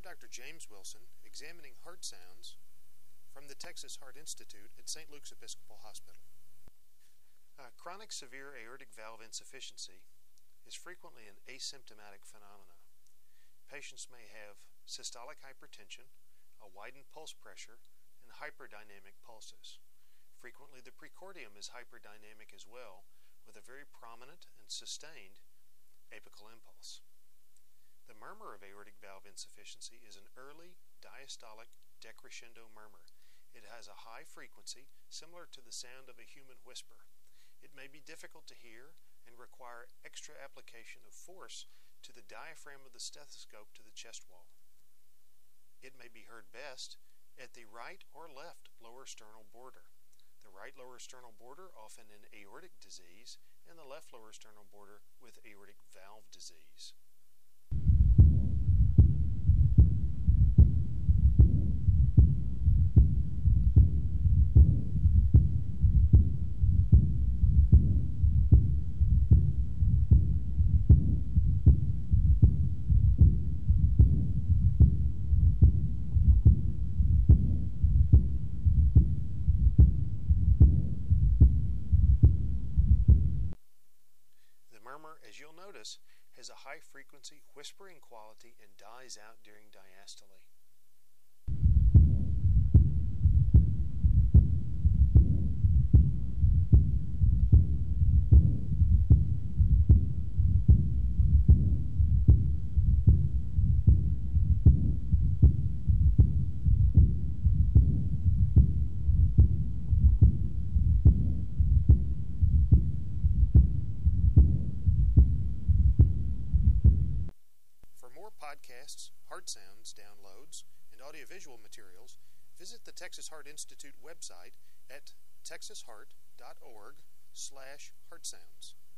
I'm Dr. James Wilson, examining heart sounds from the Texas Heart Institute at St. Luke's Episcopal Hospital. Chronic severe aortic valve insufficiency is frequently an asymptomatic phenomenon. Patients may have systolic hypertension, a widened pulse pressure, and hyperdynamic pulses. Frequently the precordium is hyperdynamic as well, with a very prominent and sustained apical impulse. The murmur of aortic valve insufficiency is an early diastolic decrescendo murmur. It has a high frequency, similar to the sound of a human whisper. It may be difficult to hear and require extra application of force to the diaphragm of the stethoscope to the chest wall. It may be heard best at the right or left lower sternal border. The right lower sternal border often in aortic disease, and the left lower sternal border with aortic valve disease. As you'll notice, has a high frequency whispering quality and dies out during diastole. Podcasts, heart sounds, downloads, and audiovisual materials, visit the Texas Heart Institute website at texasheart.org/heartsounds.